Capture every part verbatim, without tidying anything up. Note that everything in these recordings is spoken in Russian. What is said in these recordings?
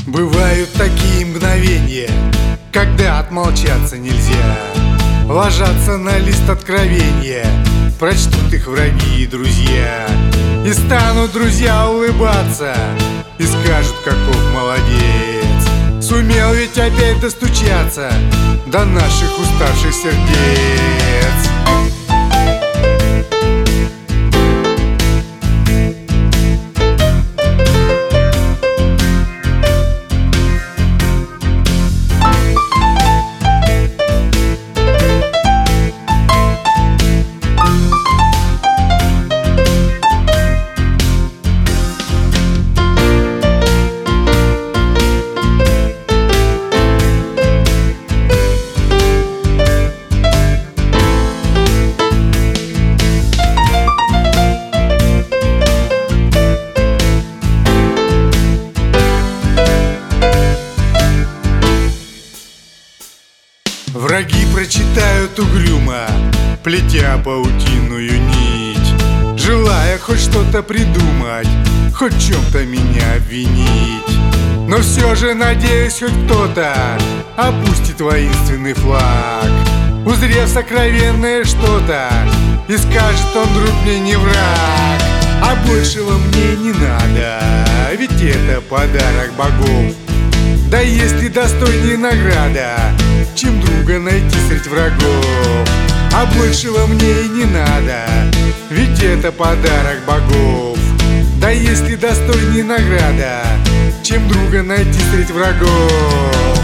Бывают такие мгновения, когда отмолчаться нельзя. Ложатся на лист откровения, прочтут их враги и друзья. И станут друзья улыбаться, и скажут, каков молодец. Сумел ведь опять достучаться до наших уставших сердец. Враги прочитают угрюмо, плетя паутинную нить, желая хоть что-то придумать, хоть в чем-то меня обвинить. Но все же, надеюсь, хоть кто-то опустит воинственный флаг, узрев сокровенное что-то, и скажет: он, друг, мне не враг. А большего мне не надо, ведь это подарок богов. Да есть ли достойнее награда, чем друга найти средь врагов? А большего мне и не надо, ведь это подарок богов. Да есть ли достойнее награда, чем друга найти средь врагов?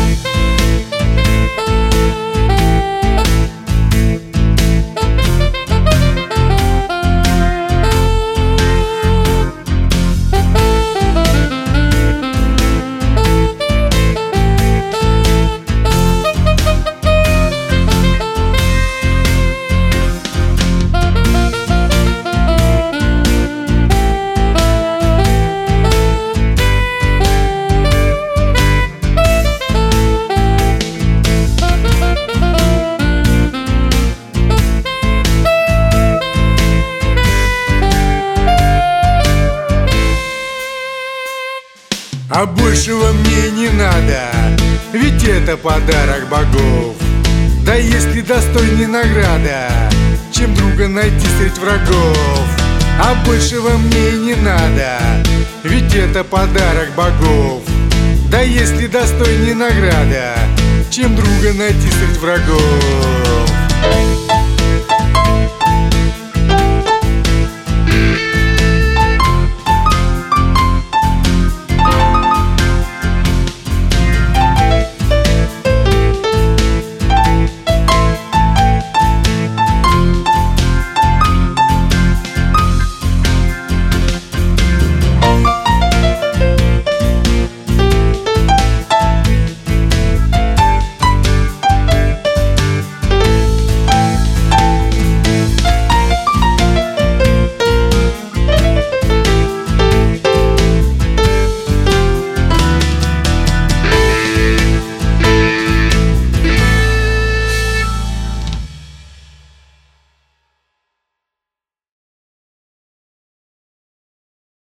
А большего мне не надо, ведь это подарок богов. Да есть ли достойнее награда, чем друга найти средь врагов? А большего мне и не надо, ведь это подарок богов. Да есть ли достойнее награда, чем друга найти средь врагов?